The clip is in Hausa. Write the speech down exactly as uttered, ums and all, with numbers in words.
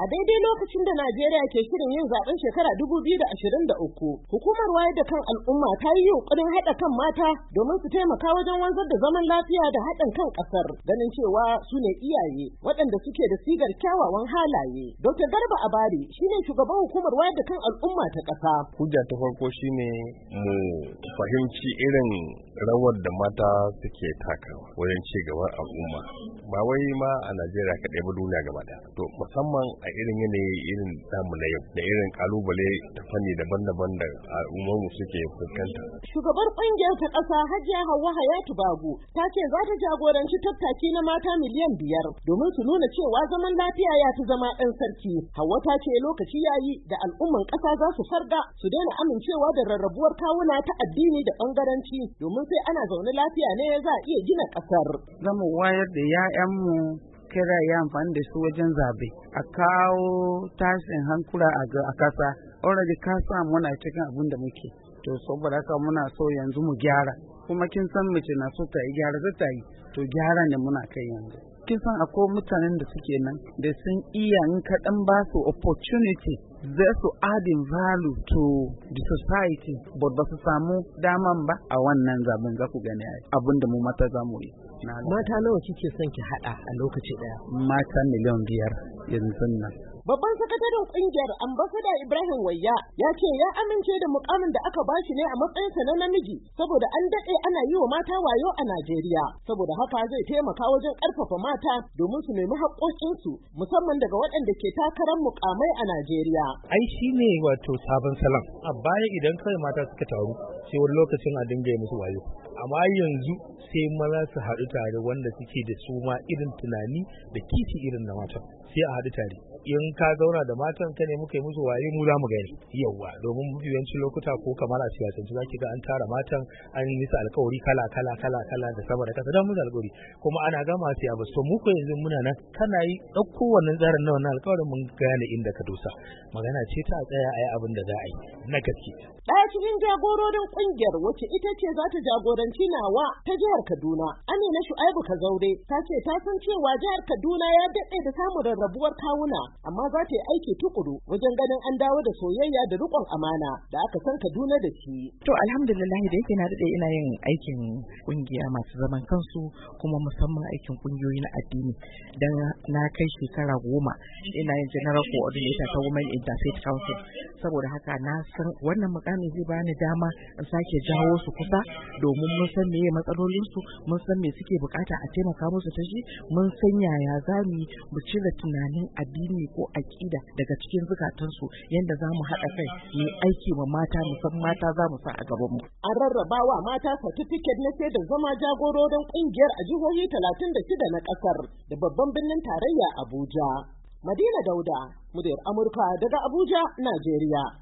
daidai lokacin da Najeriya ke shirin yin zaben shekara dubu biyu da ashirin da uku, hukumar wayar da kan al'umma ta yi yunkurin haɗa kan mata domin su taimaka wajen wanzar da zaman lafiya da haɗin kan ƙasar, ganin cewa su ne iyaye waɗanda suke da sigar kyawawan halaye. Dokta Garba Abari shine shugaban hukumar wayar da kan al'umma ta ƙasa. Hujja ta farko shine mu fahimci irin rawar da mata suke takawa wajen ci gaban al'umma, ba wai ma a Najeriya kaɗai ba, duniya gaba ɗaya. To musamman a irin yanayi irin namu na yau da irin kalubale ta fanni daban-daban da al'ummarmu suke fuskanta. Shugabar ƙungiyar ta ƙasa Hajiya Hauwa Hayatu Bagu ta ce za ta jagoranci tattaki na mata miliyan biyar domin su nuna cewa zaman lafiya ya fi zama ɗan sarki. Hauwa ta ce lokaci yayi da al'umman ƙasa za su farga su daina amincewa da rarrabuwar kawuna ta addini da ɓangaranci, domin sai ana zaune lafiya ne za a iya gina ƙasar. Zamu wayar da 'ya'yanmu kira ya amfani da su wajen zabe, a kawo tashin hankula a kasa. Already kasa muna cikin abin da muke, to saboda haka muna so yanzu mu gyara, kuma kin san mace na so ta yi gyara za ta yi, to gyara ne muna kai yanzu. Kin san akwai mutanen da suke nan da sun iya in kaɗan ba su opportunity za su adding value to the society, but ba su samu daman ba a wannan zaben. Za ku gani abin da mu mata za mu yi. Mata nawa kike son ki haɗa a lokaci ɗaya? Mata miliyan biyar yanzu nan. Babban sakataren kungiyar ambasada Ibrahim Wayya ya ce ya amince da mukamin da aka bashi ne a matsayinsa na namiji saboda an daɗe ana yi wa mata wayo a Najeriya, saboda haka zai taimaka wajen ƙarfafa mata domin su nemi haƙƙoƙinsu musamman daga waɗanda ke takarar mukamai a Najeriya. Ai shi ne wato sabon salon. A baya idan kawai mata suka taru sai wani lokacin a dinga yi musu wayo, amma yanzu sai maza su haɗu tare wanda suke da su ma irin tunani da kishi irin na matan, sai a haɗu tare. In ka zauna da matan ka ne muka yi musu waye mu za mu gani yawa, domin mafi yawancin lokuta ko kamar a siyasance za ki ga an tara matan an yi musu alkawari kala kala kala kala da sama da kasa don musu alkawari kuma ana gama siya ba. So mu ko yanzu muna nan kana yi ɗauko wannan tsarin na wannan alkawarin mun gane inda ka dosa, magana ce ta tsaya a yi abin da za a yi na gaske. Ɗaya cikin jagororin ƙungiyar wacce ita ce za ta jagoranci nawa ta jihar Kaduna, Amina Shu'aibu Kazaure, ta ce ta san cewa jihar Kaduna ya daɗe da samun rarrabuwar kawuna, amma za ta yi aiki tukuru wajen ganin an dawo da soyayya da riƙon amana da aka san Kaduna da shi. To alhamdulillah da yake na daɗe ina yin aikin ƙungiya masu zaman kansu, kuma musamman aikin ƙungiyoyi na addini, dan na kai shekara goma ina yin general coordinator ta Women Interfaith Council. Saboda haka na san wannan mukami zai bani dama in sake jawo su kusa, domin mun san meye matsalolin su, mun san me suke bukata a taimaka musu ta shi, mun san yaya za mu mu cire tunanin addini ko aƙida daga cikin zukatansu, yadda za mu haɗa kai mu aiki wa mata, musan mata za mu sa a gaban mu. An rarraba wa mata certificate na da zama jagororin ƙungiyar a jihohi talatin da shida na ƙasar da babban birnin tarayya Abuja. Madina Dauda, muryar Amurka daga Abuja, Najeriya.